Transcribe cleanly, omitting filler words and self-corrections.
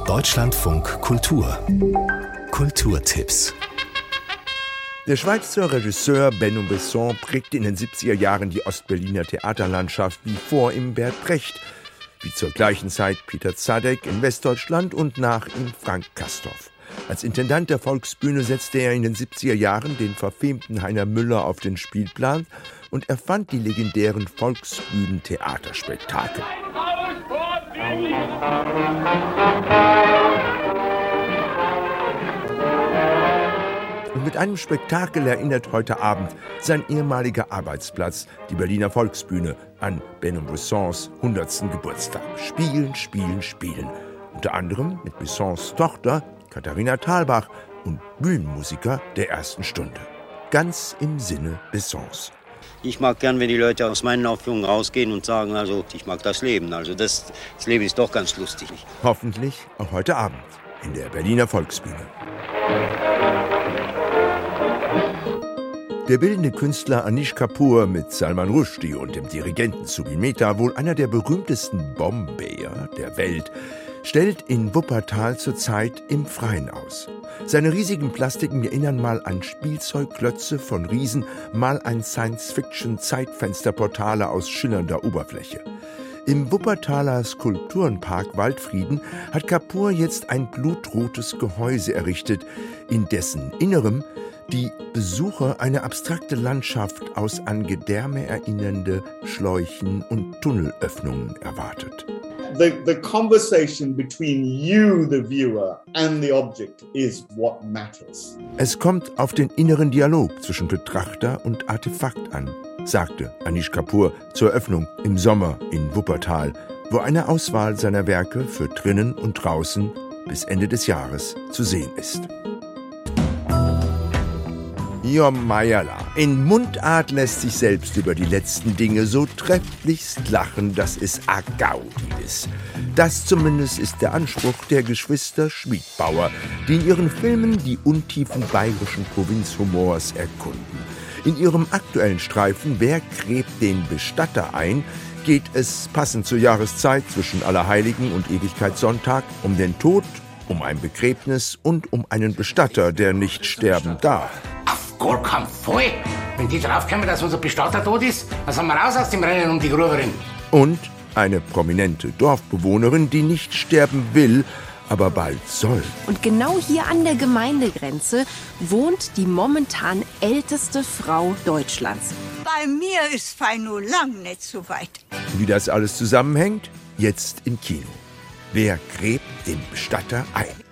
Deutschlandfunk Kultur. Kulturtipps. Der Schweizer Regisseur Benno Besson prägte in den 70er Jahren die Ostberliner Theaterlandschaft wie vor ihm Bert Brecht, wie zur gleichen Zeit Peter Zadek in Westdeutschland und nach ihm Frank Castorf. Als Intendant der Volksbühne setzte er in den 70er Jahren den verfemten Heiner Müller auf den Spielplan und erfand die legendären Volksbühnen-Theaterspektakel. Und mit einem Spektakel erinnert heute Abend sein ehemaliger Arbeitsplatz, die Berliner Volksbühne, an Benno Bessons 100. Geburtstag. Spielen, spielen, spielen. Unter anderem mit Bessons Tochter Katharina Thalbach und Bühnenmusiker der ersten Stunde. Ganz im Sinne Bessons. Ich mag gern, wenn die Leute aus meinen Aufführungen rausgehen und sagen, also ich mag das Leben. Also das Leben ist doch ganz lustig. Hoffentlich auch heute Abend in der Berliner Volksbühne. Der bildende Künstler Anish Kapoor mit Salman Rushdie und dem Dirigenten Zubin Mehta, wohl einer der berühmtesten Bombayer der Welt, stellt in Wuppertal zurzeit im Freien aus. Seine riesigen Plastiken erinnern mal an Spielzeugklötze von Riesen, mal an Science-Fiction-Zeitfensterportale aus schillernder Oberfläche. Im Wuppertaler Skulpturenpark Waldfrieden hat Kapoor jetzt ein blutrotes Gehäuse errichtet, in dessen Innerem die Besucher eine abstrakte Landschaft aus an Gedärme erinnernde Schläuchen und Tunnelöffnungen erwartet. The conversation between you, the viewer, and the object is what matters. Es kommt auf den inneren Dialog zwischen Betrachter und Artefakt an, sagte Anish Kapoor zur Eröffnung im Sommer in Wuppertal, wo eine Auswahl seiner Werke für drinnen und draußen bis Ende des Jahres zu sehen ist. Jom Mayala. In Mundart lässt sich selbst über die letzten Dinge so trefflichst lachen, dass es a Gaudi ist. Das zumindest ist der Anspruch der Geschwister Schmidbauer, die in ihren Filmen die Untiefen bayerischen Provinzhumors erkunden. In ihrem aktuellen Streifen Wer gräbt den Bestatter ein, geht es passend zur Jahreszeit zwischen Allerheiligen und Ewigkeitssonntag um den Tod, um ein Begräbnis und um einen Bestatter, der nicht sterben darf. Goal kommt voll. Wenn die draufkommen, dass unser Bestatter tot ist, dann sind wir raus aus dem Rennen um die Gruberin. Und eine prominente Dorfbewohnerin, die nicht sterben will, aber bald soll. Und genau hier an der Gemeindegrenze wohnt die momentan älteste Frau Deutschlands. Bei mir ist fein nur lang nicht so weit. Wie das alles zusammenhängt, jetzt im Kino. Wer gräbt den Bestatter ein?